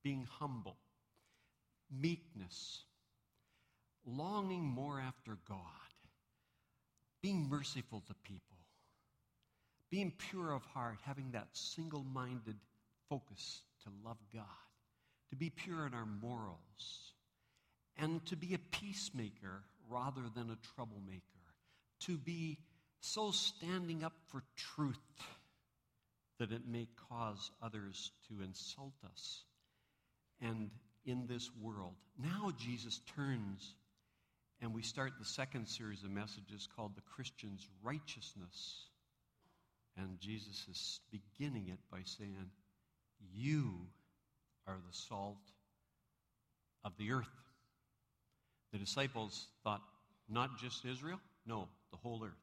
being humble, meekness, longing more after God, being merciful to people, being pure of heart, having that single-minded focus to love God, to be pure in our morals, and to be a peacemaker rather than a troublemaker, to be so standing up for truth that it may cause others to insult us. And in this world, now Jesus turns, and we start the second series of messages called The Christian's Righteousness. And Jesus is beginning it by saying, you are the salt of the earth. The disciples thought, not just Israel? No, the whole earth.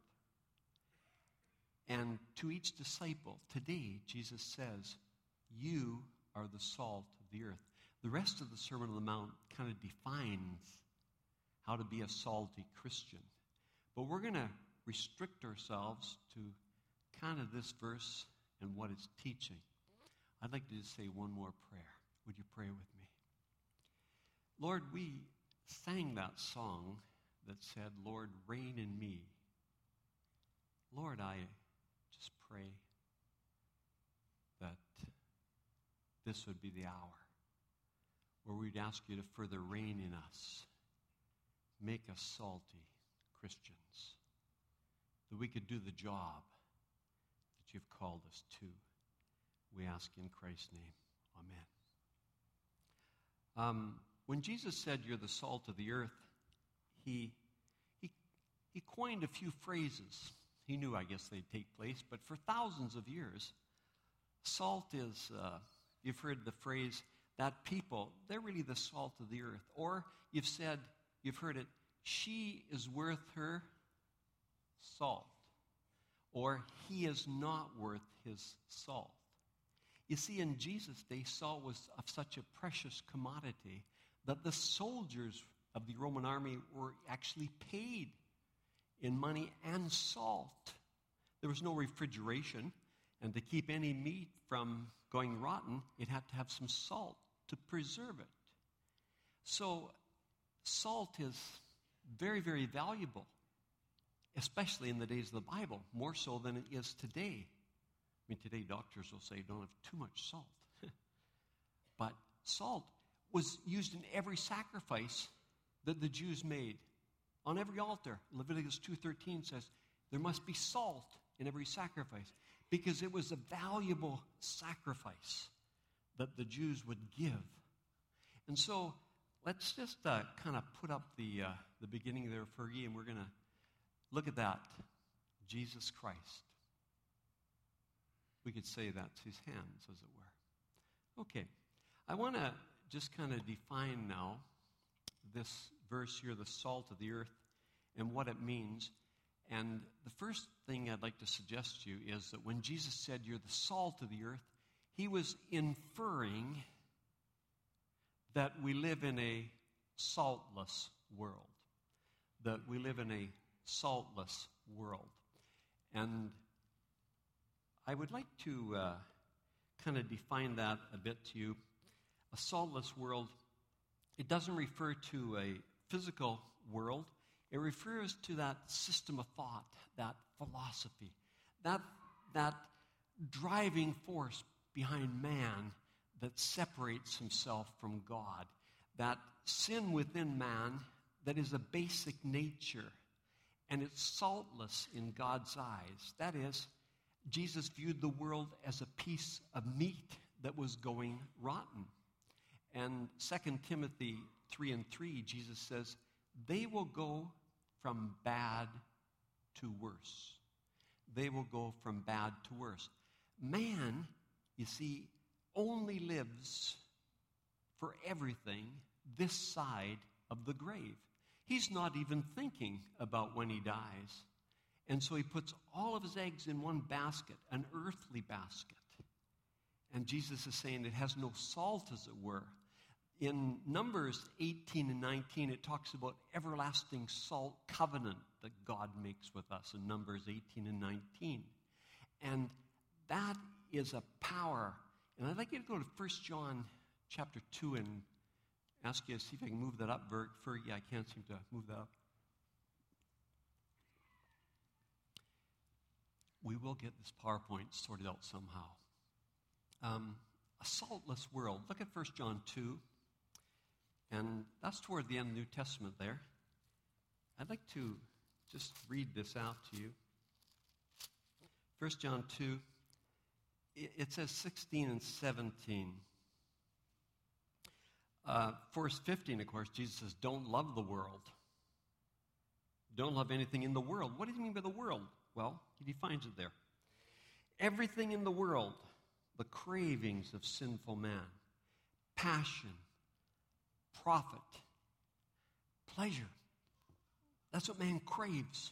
And to each disciple, today, Jesus says, you are the salt of the earth. The rest of the Sermon on the Mount kind of defines how to be a salty Christian. But we're going to restrict ourselves to kind of this verse and what it's teaching. I'd like to just say one more prayer. Would you pray with me? Lord, we sang that song that said, Lord, reign in me. Lord, I just pray that this would be the hour where we'd ask you to further reign in us. Make us salty Christians, that we could do the job that you've called us to. We ask in Christ's name. Amen. When Jesus said you're the salt of the earth, he coined a few phrases. He knew, I guess, they'd take place, but for thousands of years, salt is, you've heard the phrase, that people, they're really the salt of the earth. Or you've heard it, she is worth her salt. Or he is not worth his salt. You see, in Jesus' day, salt was of such a precious commodity that the soldiers of the Roman army were actually paid in money and salt. There was no refrigeration, and to keep any meat from going rotten, it had to have some salt to preserve it. So salt is very, very valuable, especially in the days of the Bible, more so than it is today. I mean, today doctors will say don't have too much salt. But salt was used in every sacrifice that the Jews made. On every altar, Leviticus 2:13 says, there must be salt in every sacrifice because it was a valuable sacrifice that the Jews would give. And so let's just kind of put up the beginning there for you, and we're going to look at that. Jesus Christ. We could say that's his hands, as it were. Okay. I want to just kind of define now this verse here, the salt of the earth, and what it means. And the first thing I'd like to suggest to you is that when Jesus said you're the salt of the earth, he was inferring that we live in a saltless world. That we live in a saltless world. And I would like to kind of define that a bit to you. A saltless world, it doesn't refer to a physical world. It refers to that system of thought, that philosophy, that driving force behind man that separates himself from God, that sin within man that is a basic nature, and it's saltless in God's eyes. That is, Jesus viewed the world as a piece of meat that was going rotten. And 2 Timothy 3:3, Jesus says, they will go from bad to worse. They will go from bad to worse. Man, you see, only lives for everything this side of the grave. He's not even thinking about when he dies. And so he puts all of his eggs in one basket, an earthly basket. And Jesus is saying it has no salt, as it were. In Numbers 18 and 19, it talks about everlasting salt covenant that God makes with us in Numbers 18 and 19. And that is a power. And I'd like you to go to 1 John chapter 2 and ask you to see if I can move that up. Yeah, I can't seem to move that up. We will get this PowerPoint sorted out somehow. A saltless world. Look at 1 John 2. And that's toward the end of the New Testament there. I'd like to just read this out to you. 1 John 2, it says 16 and 17. Verse 15, of course, Jesus says, don't love the world. Don't love anything in the world. What does he mean by the world? Well, he defines it there. Everything in the world, the cravings of sinful man, passion, profit, pleasure. That's what man craves.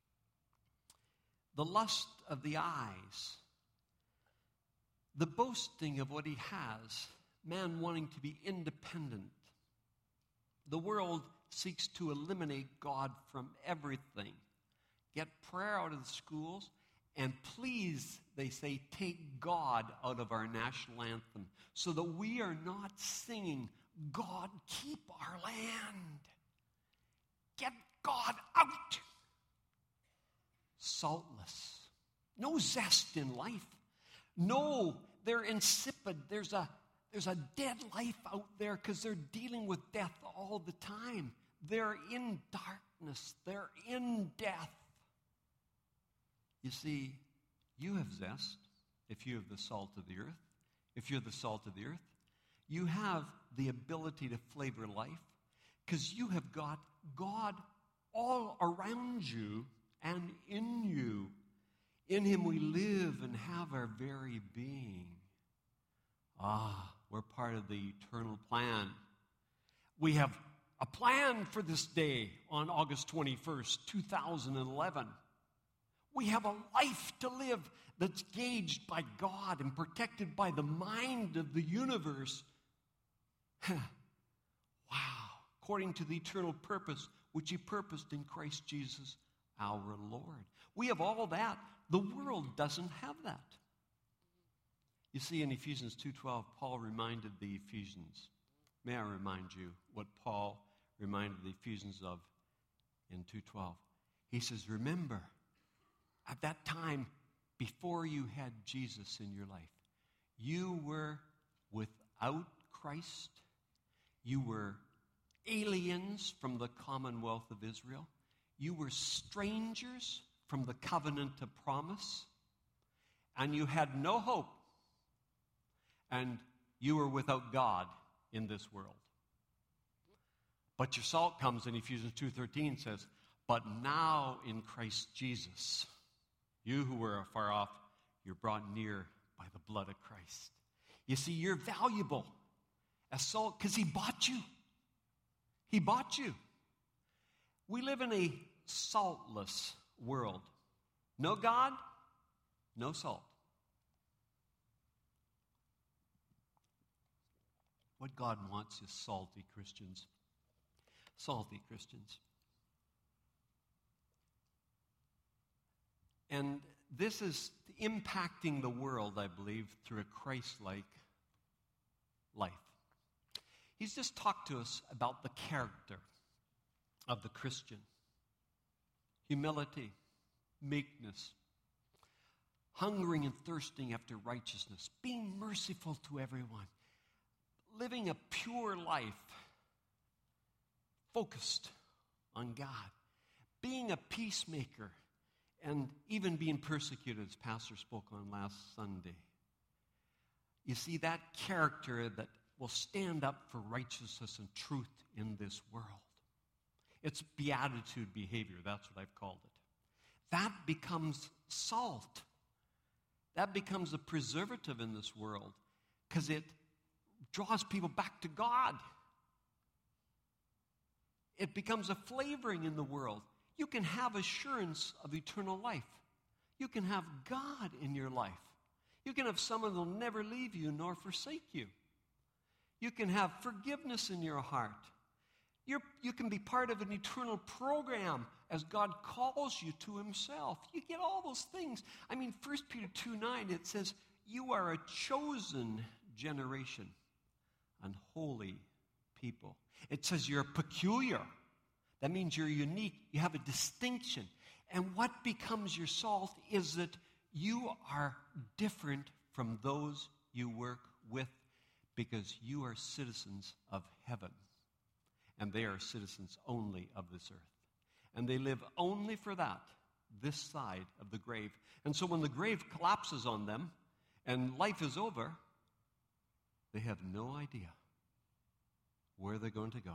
The lust of the eyes, the boasting of what he has, man wanting to be independent. The world seeks to eliminate God from everything. Get prayer out of the schools, and please, they say, take God out of our national anthem so that we are not singing, God, keep our land. Get God out. Saltless. No zest in life. No, they're insipid. There's a dead life out there because they're dealing with death all the time. They're in darkness. They're in death. You see, you have zest if you have the salt of the earth. If you're the salt of the earth, you have the ability to flavor life because you have got God all around you and in you. In him we live and have our very being. We're part of the eternal plan. We have a plan for this day on August 21st, 2011. We have a life to live that's gauged by God and protected by the mind of the universe. Wow. According to the eternal purpose which he purposed in Christ Jesus our Lord. We have all that. The world doesn't have that. You see, in Ephesians 2:12, Paul reminded the Ephesians. May I remind you what Paul reminded the Ephesians of in 2:12? He says, remember, at that time, before you had Jesus in your life, you were without Christ. You were aliens from the commonwealth of Israel. You were strangers from the covenant of promise. And you had no hope. And you were without God in this world. But your salt comes in Ephesians 2:13 says, but now in Christ Jesus, you who were afar off, you're brought near by the blood of Christ. You see, you're valuable as salt because he bought you. He bought you. We live in a saltless world. No God, no salt. What God wants is salty Christians. Salty Christians. And this is impacting the world, I believe, through a Christ-like life. He's just talked to us about the character of the Christian. Humility, meekness, hungering and thirsting after righteousness, being merciful to everyone, living a pure life, focused on God, being a peacemaker, and even being persecuted, as Pastor spoke on last Sunday. You see, that character that will stand up for righteousness and truth in this world. It's beatitude behavior. That's what I've called it. That becomes salt. That becomes a preservative in this world because it draws people back to God. It becomes a flavoring in the world. You can have assurance of eternal life. You can have God in your life. You can have someone who will never leave you nor forsake you. You can have forgiveness in your heart. You can be part of an eternal program as God calls you to himself. You get all those things. I mean, 1 Peter 2:9, it says, you are a chosen generation, unholy people. It says you're peculiar. That means you're unique. You have a distinction. And what becomes your salt is that you are different from those you work with because you are citizens of heaven. And they are citizens only of this earth. And they live only for that, this side of the grave. And so when the grave collapses on them and life is over, they have no idea where they're going to go.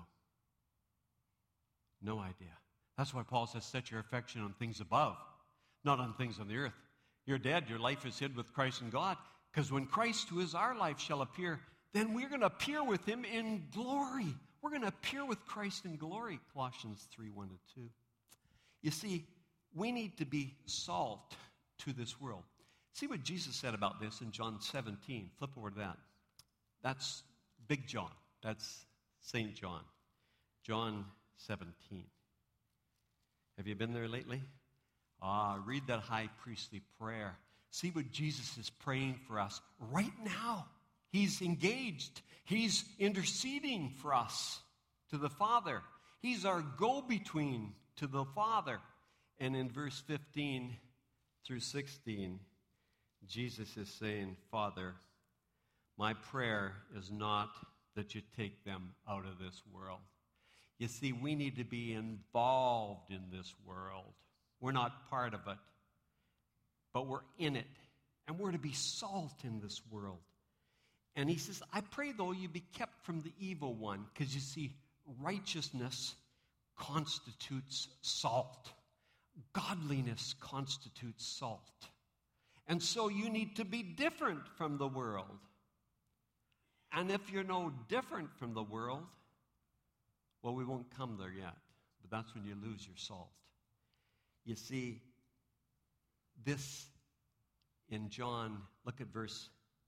No idea. That's why Paul says, set your affection on things above, not on things on the earth. You're dead. Your life is hid with Christ in God. Because when Christ, who is our life, shall appear, then we're going to appear with him in glory. We're going to appear with Christ in glory, Colossians 3:1-2. You see, we need to be salt to this world. See what Jesus said about this in John 17. Flip over to that. That's Big John. That's St. John. John 17. Have you been there lately? Read that high priestly prayer. See what Jesus is praying for us right now. He's engaged. He's interceding for us to the Father. He's our go-between to the Father. And in verse 15 through 16, Jesus is saying, Father, my prayer is not that you take them out of this world. You see, we need to be involved in this world. We're not part of it, but we're in it. And we're to be salt in this world. And he says, I pray, though, you be kept from the evil one. Because you see, righteousness constitutes salt. Godliness constitutes salt. And so you need to be different from the world. And if you're no different from the world, well, we won't come there yet. But that's when you lose your salt. You see, this in John, look at verse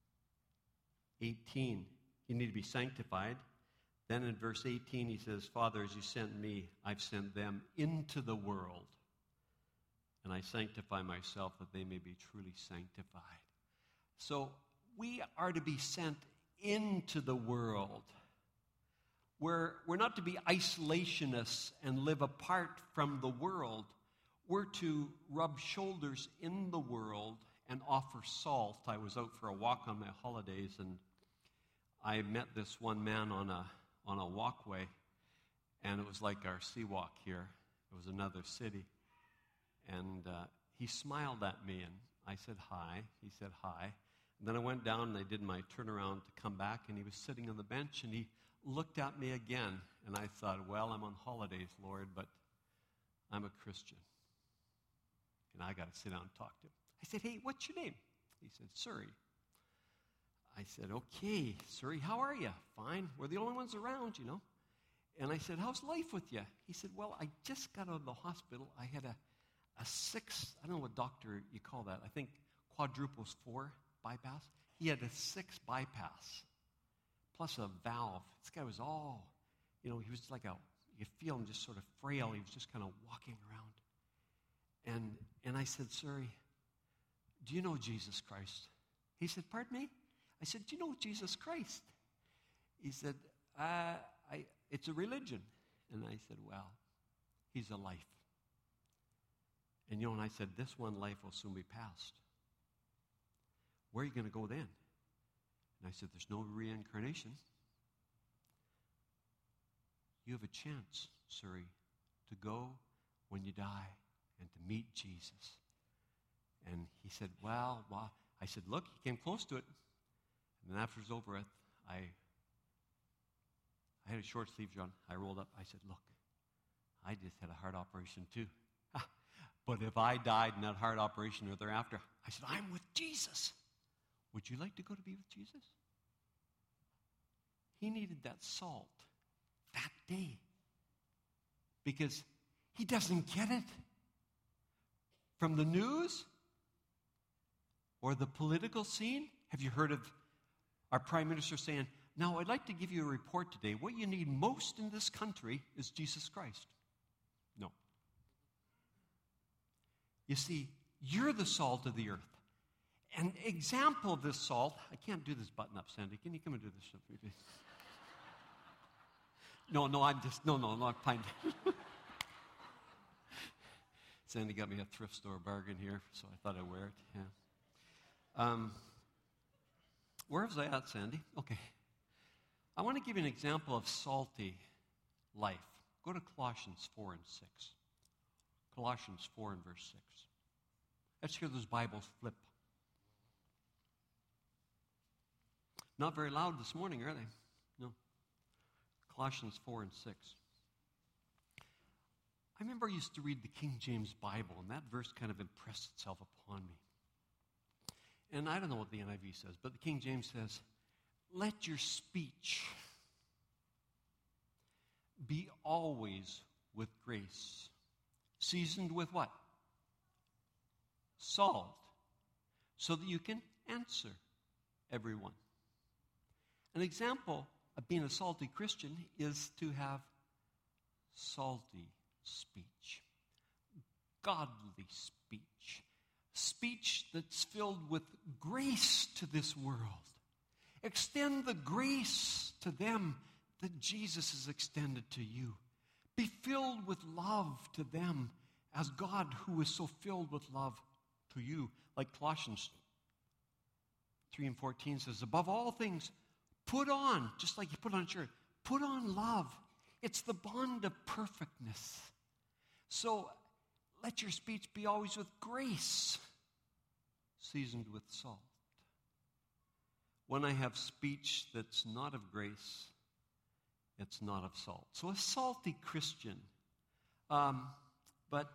18. You need to be sanctified. Then in verse 18 he says, Father, as you sent me, I've sent them into the world. And I sanctify myself that they may be truly sanctified. So we are to be sent into the world. We're not to be isolationists and live apart from the world. We're to rub shoulders in the world and offer salt. I was out for a walk on my holidays, and I met this one man on a walkway, and it was like our sea walk here. It was another city. And he smiled at me, and I said hi. He said hi. And then I went down, and I did my turnaround to come back, and he was sitting on the bench, and he looked at me again. And I thought, well, I'm on holidays, Lord, but I'm a Christian. And I got to sit down and talk to him. I said, hey, what's your name? He said, Surrey. I said, okay, Surrey, how are you? Fine. We're the only ones around, you know. And I said, how's life with you? He said, well, I just got out of the hospital. I had a 6, I don't know what doctor you call that. I think quadruple 4 bypass. He had a 6 bypass, plus a valve. This guy was all, he was like you could feel him just sort of frail. He was just kind of walking around. And I said, Surrey, do you know Jesus Christ? He said, pardon me? I said, do you know Jesus Christ? He said, it's a religion. And I said, well, he's a life. And and I said, this one life will soon be past. Where are you going to go then? And I said, there's no reincarnation. You have a chance, Surrey, to go when you die and to meet Jesus. And he said, well, I said, look, he came close to it. And then after it was over, I had a short sleeve on. I rolled up. I said, look, I just had a heart operation too. But if I died in that heart operation or thereafter, I said, I'm with Jesus. Would you like to go to be with Jesus? He needed that salt that day because he doesn't get it from the news or the political scene. Have you heard of our prime minister saying, now I'd like to give you a report today. What you need most in this country is Jesus Christ. No. You see, you're the salt of the earth. An example of this salt, I can't do this button up, Sandy. Can you come and do this for me, please? No, not pine. Sandy got me a thrift store bargain here, so I thought I'd wear it. Yeah. Where was I at, Sandy? Okay. I want to give you an example of salty life. Go to Colossians 4 and 6. Colossians 4 and verse 6. Let's hear those Bibles flip. Not very loud this morning, are they? No. Colossians 4 and 6. I remember I used to read the King James Bible, and that verse kind of impressed itself upon me. And I don't know what the NIV says, but the King James says, let your speech be always with grace, seasoned with what? Salt, so that you can answer everyone. An example of being a salty Christian is to have salty speech, godly speech, speech that's filled with grace to this world. Extend the grace to them that Jesus has extended to you. Be filled with love to them as God, who is so filled with love to you. Like Colossians 3 and 14 says, above all things, put on, just like you put on a shirt, put on love. It's the bond of perfectness. So let your speech be always with grace, seasoned with salt. When I have speech that's not of grace, it's not of salt. So a salty Christian. But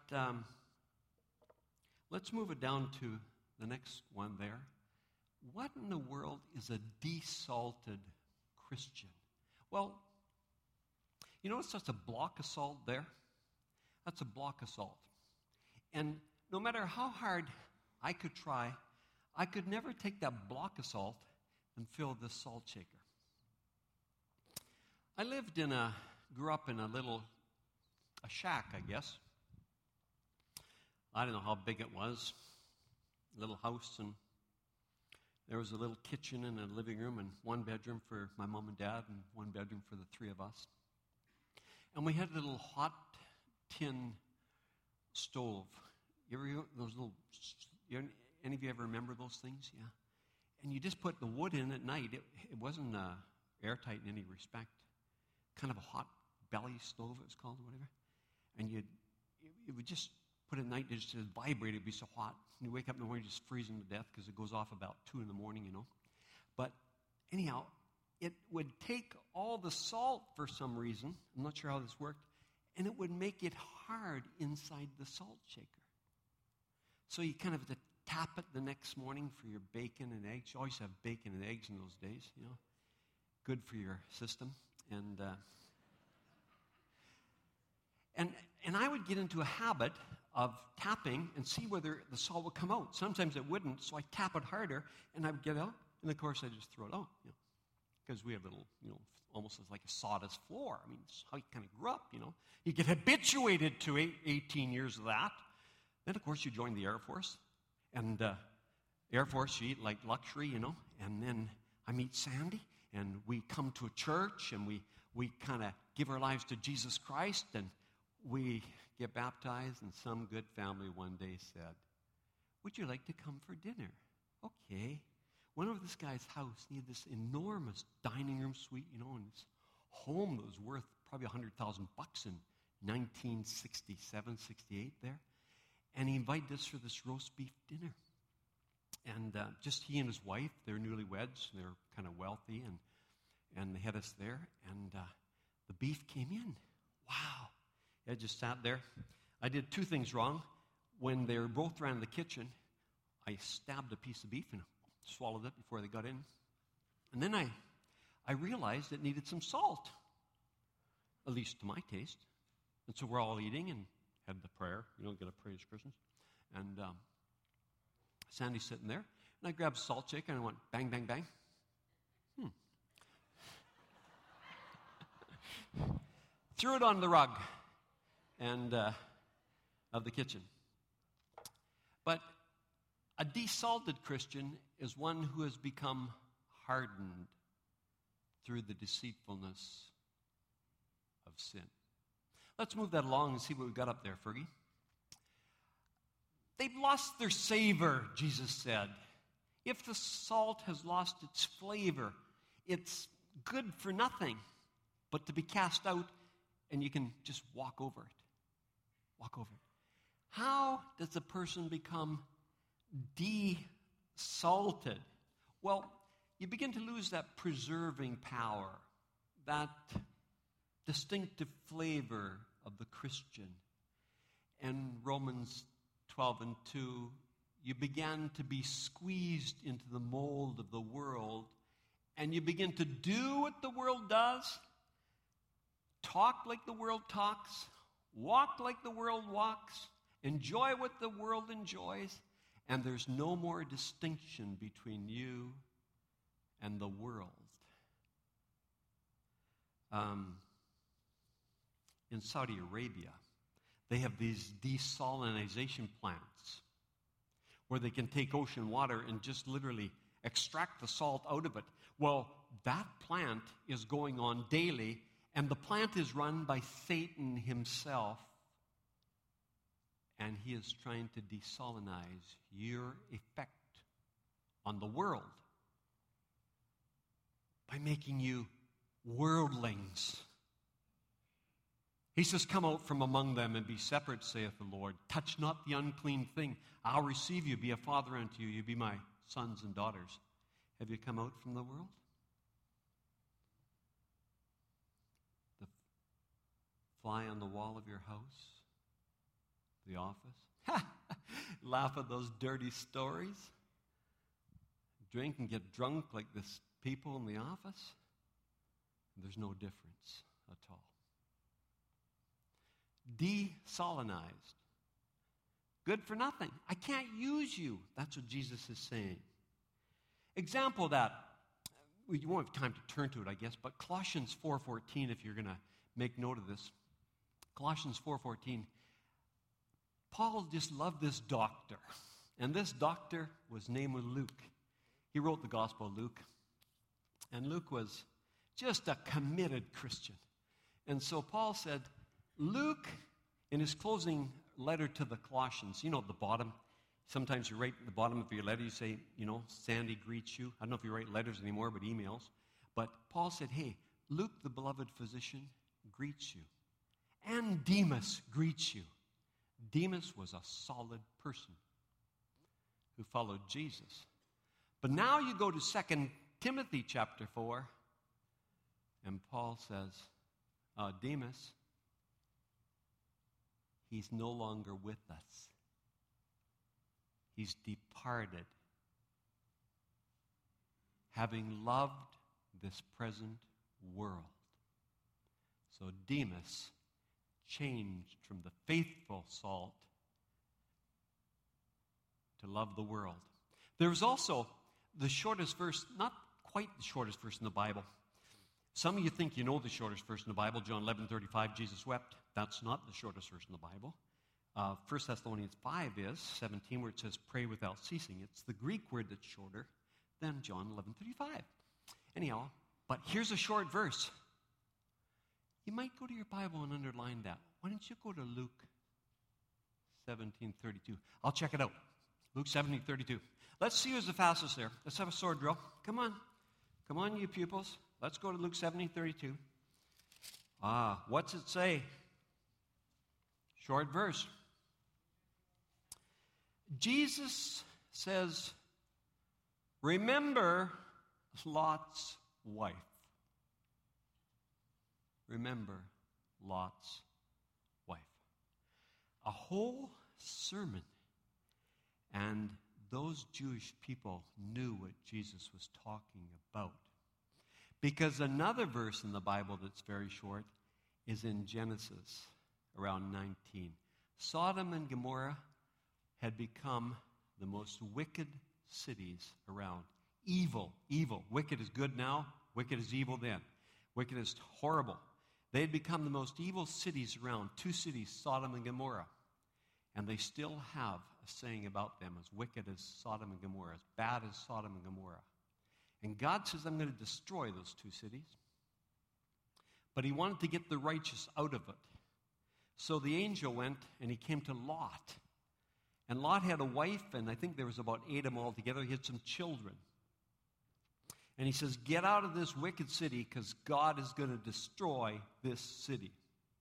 let's move it down to the next one there. What in the world is a desalted Christian? Well, you notice that's a block of salt there? That's a block of salt. And no matter how hard I could try, I could never take that block of salt and fill this salt shaker. I grew up in a shack, I guess. I don't know how big it was. A little house, and there was a little kitchen and a living room and one bedroom for my mom and dad and one bedroom for the three of us. And we had a little hot tin stove. Any of you ever remember those things? Yeah. And you just put the wood in at night. It wasn't airtight in any respect. Kind of a hot belly stove, it was called, or whatever. And you would just put it at night, it just vibrate, it'd be so hot. And you wake up in the morning just freezing to death because it goes off about 2 in the morning, you know. But anyhow, it would take all the salt for some reason. I'm not sure how this worked. And it would make it hard inside the salt shaker. So you kind of have to tap it the next morning for your bacon and eggs. You always have bacon and eggs in those days, you know. Good for your system. And I would get into a habit of tapping and see whether the salt would come out. Sometimes it wouldn't, so I tap it harder, and I would get out, and of course I just throw it out, you know, because we have little, you know, almost like a sawdust floor. I mean, it's how you kind of grew up, you know. You get habituated to 18 years of that. Then, of course, you join the Air Force, and Air Force, you eat like luxury, you know, and then I meet Sandy, and we come to a church, and we kind of give our lives to Jesus Christ, and we get baptized, and some good family one day said, would you like to come for dinner? Okay. Went over to this guy's house. He had this enormous dining room suite, you know, and his home that was worth probably $100,000 in 1967, 68 there. And he invited us for this roast beef dinner. And just he and his wife, they're newlyweds, they're kind of wealthy, and they had us there, and the beef came in. Wow. I just sat there. I did two things wrong. When they were both around the kitchen, I stabbed a piece of beef and swallowed it before they got in. And then I realized it needed some salt, at least to my taste. And so we're all eating and had the prayer. You don't get a prayer as Christians. And Sandy's sitting there. And I grabbed a salt shaker and I went bang, bang, bang. Threw it on the rug and of the kitchen. But a desalted Christian is one who has become hardened through the deceitfulness of sin. Let's move that along and see what we've got up there, Fergie. They've lost their savor, Jesus said. If the salt has lost its flavor, it's good for nothing but to be cast out, and you can just walk over it. Walk over it. How does a person become desalted? Well, you begin to lose that preserving power, that distinctive flavor of the Christian. And Romans 12:2, you begin to be squeezed into the mold of the world, and you begin to do what the world does, talk like the world talks, walk like the world walks, enjoy what the world enjoys, and there's no more distinction between you and the world. In Saudi Arabia, they have these desalinization plants where they can take ocean water and just literally extract the salt out of it. Well, that plant is going on daily, and the plant is run by Satan himself, and he is trying to desalinize your effect on the world by making you worldlings. He says, come out from among them and be separate, saith the Lord. Touch not the unclean thing. I'll receive you, be a father unto you. You be my sons and daughters. Have you come out from the world? The fly on the wall of your house? The office? Laugh at those dirty stories. Drink and get drunk like the people in the office. There's no difference at all. Desalinized. Good for nothing. I can't use you. That's what Jesus is saying. Example of that, you won't have time to turn to it, I guess, but Colossians 4:14, if you're going to make note of this. Colossians 4:14. Paul just loved this doctor. And this doctor was named Luke. He wrote the Gospel of Luke. And Luke was just a committed Christian. And so Paul said, Luke, in his closing letter to the Colossians, you know, at the bottom, sometimes you write at the bottom of your letter, you say, you know, Sandy greets you. I don't know if you write letters anymore, but emails. But Paul said, hey, Luke, the beloved physician, greets you. And Demas greets you. Demas was a solid person who followed Jesus. But now you go to 2 Timothy chapter 4, and Paul says, Demas, he's no longer with us. He's departed, having loved this present world. So Demas changed from the faithful salt to love the world. There's also the shortest verse, not quite the shortest verse in the Bible. Some of you think you know the shortest verse in the Bible, John 11:35, Jesus wept. That's not the shortest verse in the Bible. 1 Thessalonians 5 is 17, where it says pray without ceasing. It's the Greek word that's shorter than John 11:35. Anyhow, but here's a short verse. You might go to your Bible and underline that. Why don't you go to Luke 17:32? I'll check it out. Luke 17:32. Let's see who's the fastest there. Let's have a sword drill. Come on. Come on, you pupils. Let's go to Luke 17:32. What's it say? Short verse. Jesus says, remember Lot's wife. Remember Lot's wife. A whole sermon. And those Jewish people knew what Jesus was talking about. Because another verse in the Bible that's very short is in Genesis, around 19. Sodom and Gomorrah had become the most wicked cities around. Evil. Wicked is good now. Wicked is evil then. Wicked is horrible. They had become the most evil cities around. 2 cities, Sodom and Gomorrah. And they still have a saying about them, as wicked as Sodom and Gomorrah, as bad as Sodom and Gomorrah. And God says, I'm going to destroy those 2 cities. but he wanted to get the righteous out of it. So the angel went and he came to Lot. And Lot had a wife, and I think there was about 8 of them all together. He had some children. And he says, get out of this wicked city because God is going to destroy this city.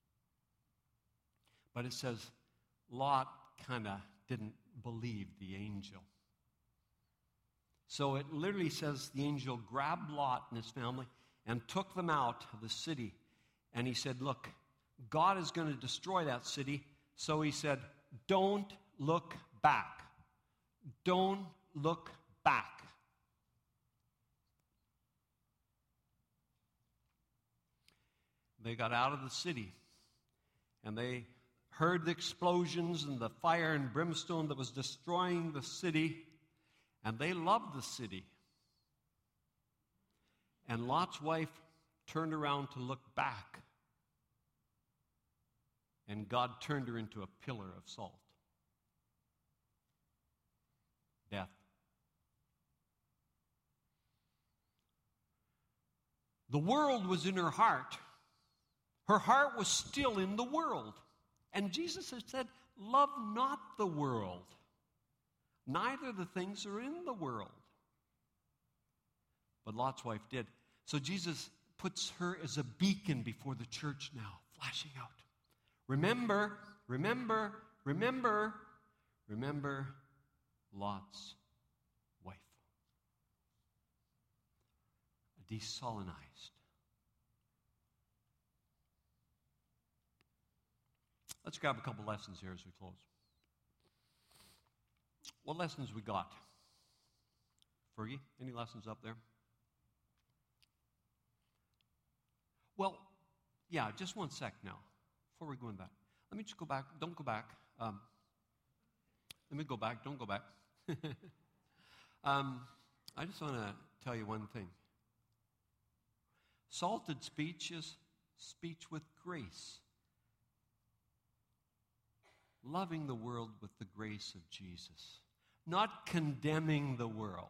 But it says Lot kind of didn't believe the angel. So it literally says the angel grabbed Lot and his family and took them out of the city. And he said, look, God is going to destroy that city. So he said, don't look back. Don't look back. They got out of the city, and they heard the explosions and the fire and brimstone that was destroying the city, and they loved the city. And Lot's wife turned around to look back, and God turned her into a pillar of salt. Death. The world was in her heart. Her heart was still in the world. And Jesus had said, love not the world, neither the things that are in the world. But Lot's wife did. So Jesus puts her as a beacon before the church now, flashing out. Remember, remember, remember, remember Lot's wife. Desalinized. Let's grab a couple lessons here as we close. What lessons we got? Fergie, any lessons up there? Well, yeah, just one sec now, before we go in that. Let me just go back. Don't go back. Let me go back. Don't go back. I just want to tell you one thing. Salted speech is speech with grace. Loving the world with the grace of Jesus. Not condemning the world.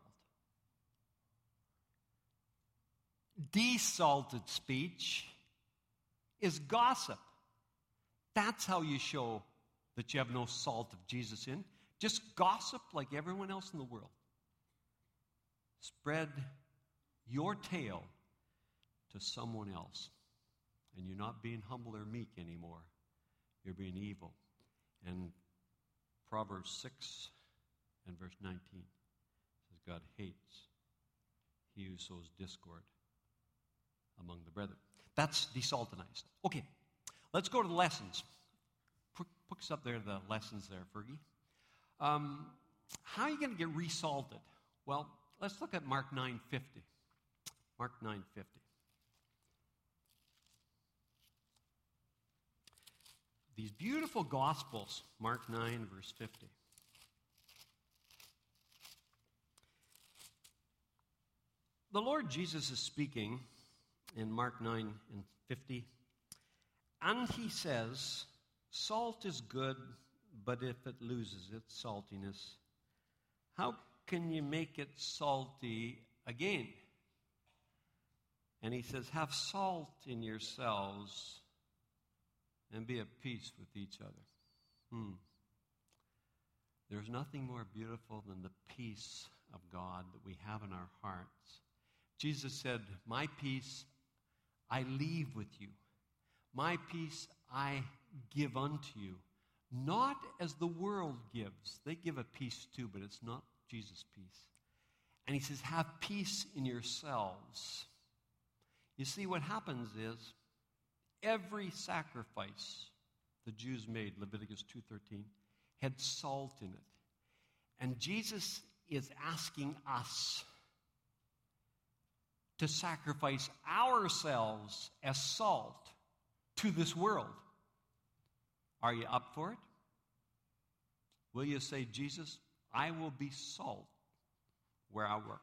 Desalted speech is gossip. That's how you show that you have no salt of Jesus in. Just gossip like everyone else in the world. Spread your tale to someone else. And you're not being humble or meek anymore. You're being evil. And Proverbs 6 and verse 19 says God hates he who sows discord among the brethren. That's desaltinized. Okay, let's go to the lessons. Put us up there, the lessons there, Fergie. How are you going to get resalted? Well, let's look at Mark 9:50. Mark 9:50. These beautiful Gospels, Mark 9, verse 50. The Lord Jesus is speaking in Mark 9 and 50, and he says, salt is good, but if it loses its saltiness, how can you make it salty again? And he says, have salt in yourselves and be at peace with each other. There's nothing more beautiful than the peace of God that we have in our hearts. Jesus said, my peace I leave with you. My peace I give unto you. Not as the world gives. They give a peace too, but it's not Jesus' peace. And he says, have peace in yourselves. You see, what happens is, every sacrifice the Jews made, Leviticus 2:13, had salt in it. And Jesus is asking us to sacrifice ourselves as salt to this world. Are you up for it? Will you say, Jesus, I will be salt where I work.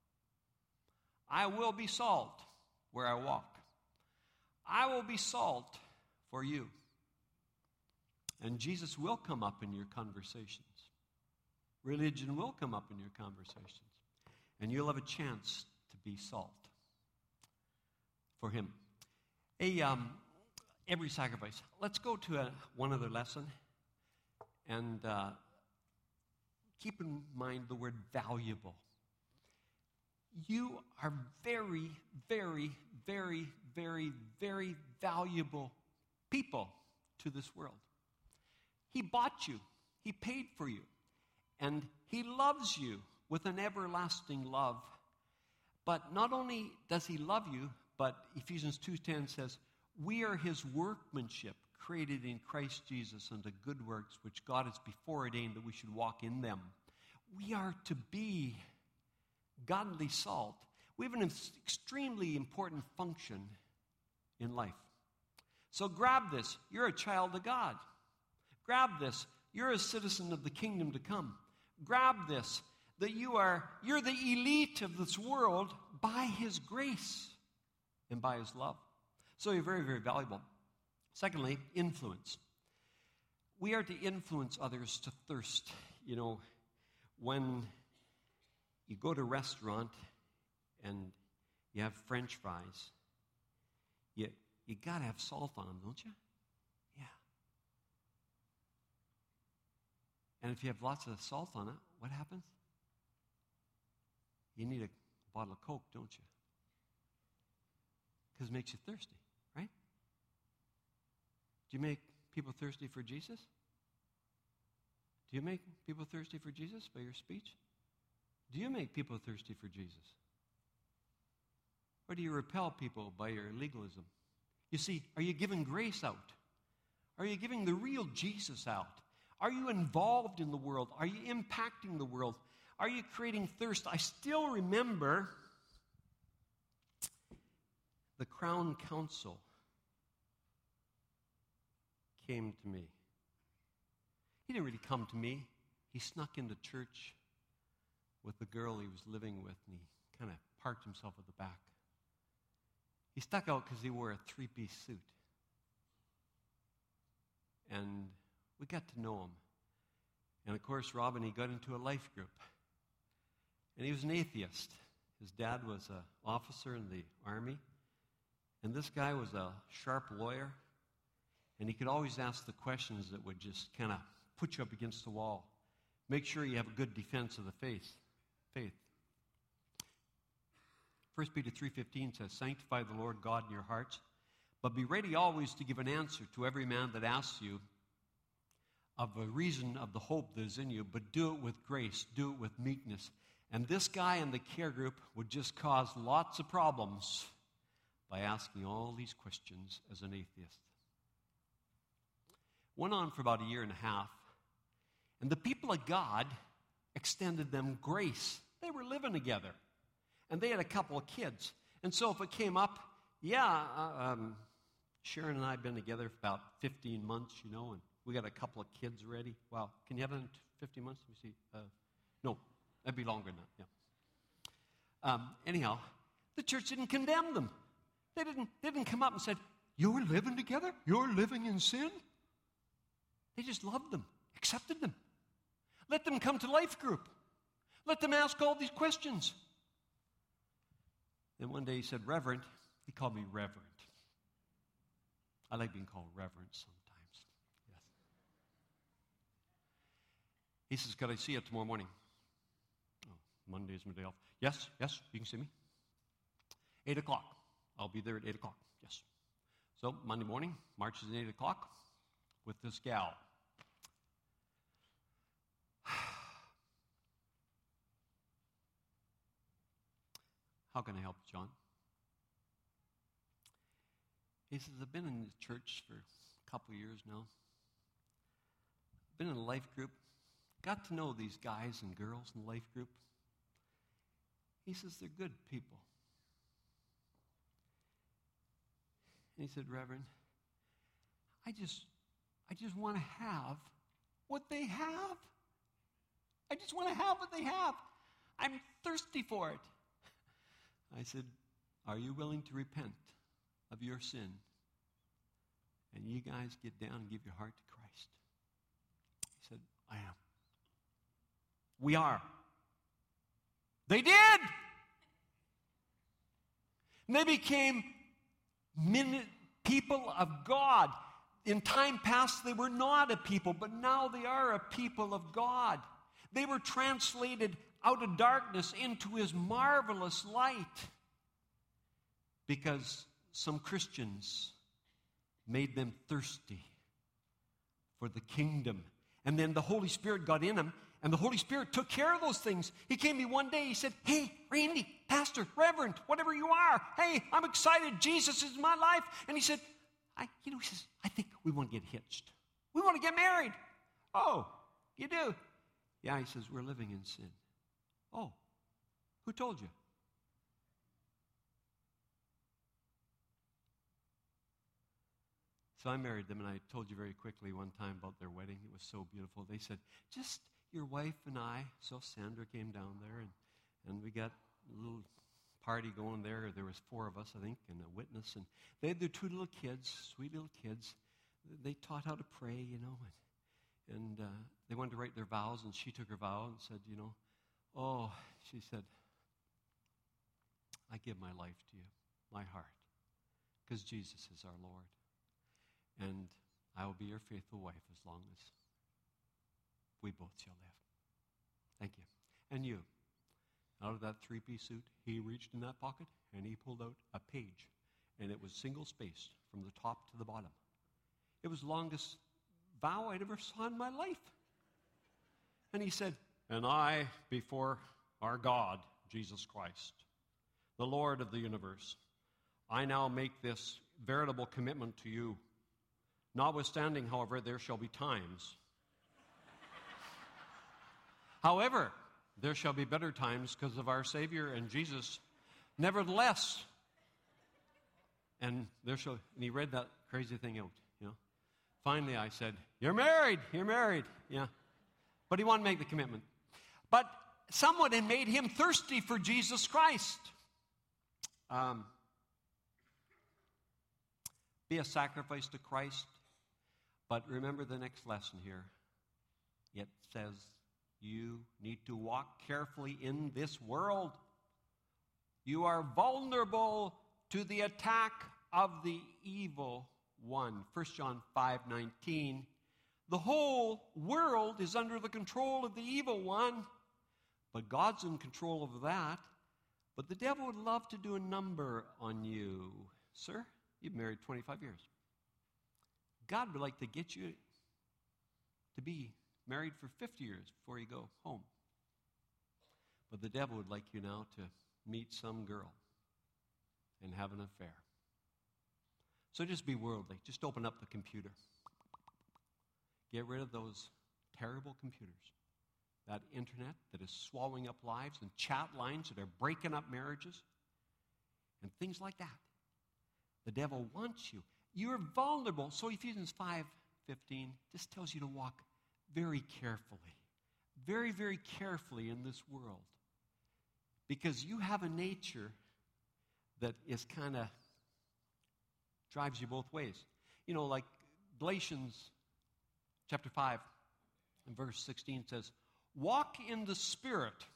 I will be salt where I walk. I will be salt for you. And Jesus will come up in your conversations. Religion will come up in your conversations. And you'll have a chance to be salt for him. Every sacrifice. Let's go to one other lesson. And keep in mind the word valuable. You are very, very, very, very, very valuable people to this world. He bought you. He paid for you. And He loves you with an everlasting love. But not only does He love you, but Ephesians 2:10 says, we are His workmanship, created in Christ Jesus unto good works, which God has before ordained that we should walk in them. We are to be godly salt. We have an extremely important function in life. So grab this. You're a child of God. Grab this. You're a citizen of the kingdom to come. Grab this. That you're the elite of this world by His grace and by His love. So you're very, very valuable. Secondly, influence. We are to influence others to thirst. You know, when you go to a restaurant and you have French fries, you got to have salt on them, don't you? Yeah. And if you have lots of salt on it, what happens? You need a bottle of Coke, don't you? Because it makes you thirsty, right? Do you make people thirsty for Jesus? Do you make people thirsty for Jesus by your speech? Do you make people thirsty for Jesus? Or do you repel people by your legalism? You see, are you giving grace out? Are you giving the real Jesus out? Are you involved in the world? Are you impacting the world? Are you creating thirst? I still remember the Crown Council came to me. He didn't really come to me. He snuck into church with the girl he was living with, and he kind of parked himself at the back. He stuck out because he wore a three-piece suit. And we got to know him. And of course, Robin, he got into a life group. And he was an atheist. His dad was an officer in the army. And this guy was a sharp lawyer. And he could always ask the questions that would just kind of put you up against the wall. Make sure you have a good defense of the faith. 1 Peter 3:15 says, sanctify the Lord God in your hearts, but be ready always to give an answer to every man that asks you of a reason of the hope that is in you, but do it with grace, do it with meekness. And this guy in the care group would just cause lots of problems by asking all these questions as an atheist. Went on for about a year and a half, and the people of God extended them grace. They were living together, and they had a couple of kids. And so if it came up, Sharon and I have been together for about 15 months, you know, and we got a couple of kids already. Wow, can you have it in 15 months? Let me see. No, that'd be longer than that, yeah. Anyhow, the church didn't condemn them. They didn't come up and said, you're living together? You're living in sin? They just loved them, accepted them. Let them come to life group. Let them ask all these questions. Then one day he said, Reverend. He called me Reverend. I like being called Reverend sometimes. Yes. He says, could I see you tomorrow morning? Oh, Monday's my day off. Yes, you can see me. 8 o'clock. I'll be there at 8 o'clock. Yes. So Monday morning, marches at 8 o'clock with this gal. How can I help, John? He says, I've been in the church for a couple of years now. Been in a life group. Got to know these guys and girls in the life group. He says, they're good people. And he said, Reverend, I just want to have what they have. I just want to have what they have. I'm thirsty for it. I said, are you willing to repent of your sin? And you guys get down and give your heart to Christ. He said, I am. We are. They did. And they became people of God. In time past, they were not a people, but now they are a people of God. They were translated out of darkness into his marvelous light because some Christians made them thirsty for the kingdom. And then the Holy Spirit got in them, and the Holy Spirit took care of those things. He came to me one day, he said, "Hey, Randy, pastor, reverend, whatever you are, hey, I'm excited. Jesus is my life." And he said, he says, "I think we want to get hitched. We want to get married." "Oh, you do?" "Yeah," he says, "we're living in sin." "Oh, who told you?" So I married them, and I told you very quickly one time about their wedding. It was so beautiful. They said, "Just your wife and I." So Sandra came down there, and we got a little party going there. There was 4 of us, I think, and a witness. And they had their 2 little kids, sweet little kids. They taught how to pray, and they wanted to write their vows, and she took her vow and said, she said, "I give my life to you, my heart, because Jesus is our Lord. And I will be your faithful wife as long as we both shall live. Thank you." And you, out of that 3-piece suit, he reached in that pocket and he pulled out a page, and it was single-spaced from the top to the bottom. It was the longest vow I'd ever saw in my life. And he said, "And I, before our God, Jesus Christ, the Lord of the universe, I now make this veritable commitment to you. Notwithstanding, however, there shall be times. However, there shall be better times because of our Savior and Jesus. Nevertheless," and he read that crazy thing out, Finally, I said, you're married. Yeah. But he wanted to make the commitment. But someone had made him thirsty for Jesus Christ. Be a sacrifice to Christ. But remember the next lesson here. It says you need to walk carefully in this world. You are vulnerable to the attack of the evil one. 1 John 5:19. The whole world is under the control of the evil one, but God's in control of that. But the devil would love to do a number on you. Sir, you've been married 25 years. God would like to get you to be married for 50 years before you go home. But the devil would like you now to meet some girl and have an affair. So just be worldly. Just open up the computer. Get rid of those terrible computers. That internet that is swallowing up lives, and chat lines that are breaking up marriages and things like that. The devil wants you. You're vulnerable. So Ephesians 5:15 just tells you to walk very carefully. Very, very carefully in this world. Because you have a nature that is kind of drives you both ways. Like Galatians chapter 5 and verse 16 says, walk in the Spirit,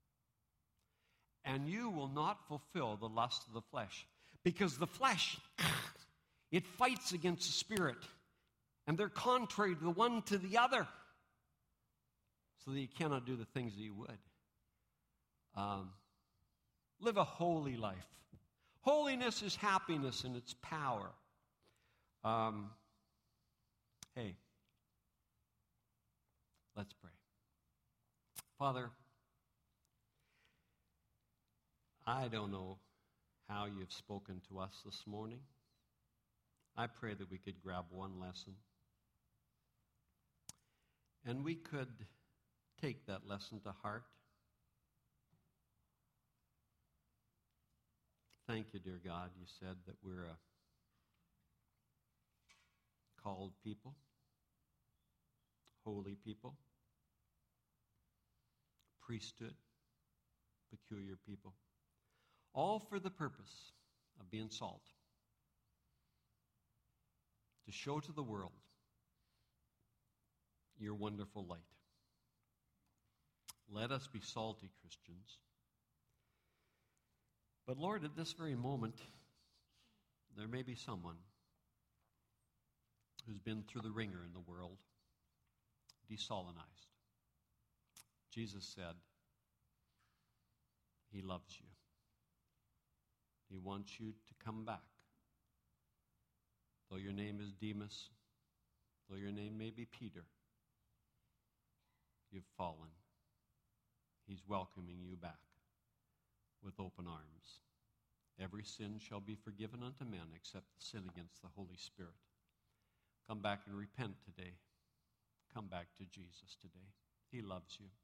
and you will not fulfill the lust of the flesh. Because the flesh, it fights against the Spirit, and they're contrary to the one to the other, so that you cannot do the things that you would. Live a holy life. Holiness is happiness in its power. Hey, let's pray. Father, I don't know how you've spoken to us this morning. I pray that we could grab one lesson, and we could take that lesson to heart. Thank you, dear God. You said that we're a called people, holy people, priesthood, peculiar people, all for the purpose of being salt, to show to the world your wonderful light. Let us be salty Christians. But Lord, at this very moment, there may be someone who's been through the ringer in the world, desalinized. Jesus said, He loves you. He wants you to come back. Though your name is Demas, though your name may be Peter, you've fallen. He's welcoming you back with open arms. Every sin shall be forgiven unto men except the sin against the Holy Spirit. Come back and repent today. Come back to Jesus today. He loves you.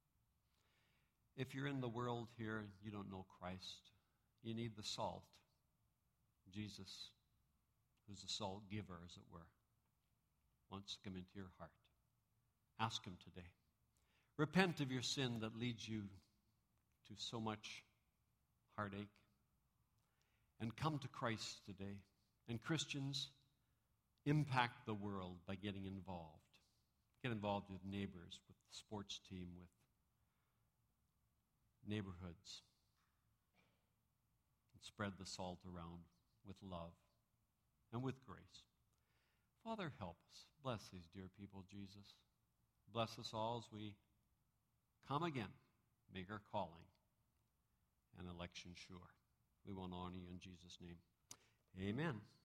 If you're in the world here and you don't know Christ, you need the salt. Jesus, who's the salt giver, as it were, wants to come into your heart. Ask Him today. Repent of your sin that leads you to so much heartache. And come to Christ today. And Christians, impact the world by getting involved. Get involved with neighbors, with the sports team, with neighborhoods. And spread the salt around with love and with grace. Father, help us. Bless these dear people, Jesus. Bless us all as we come again. Make our calling and election sure. We want to honor you in Jesus' name. Amen.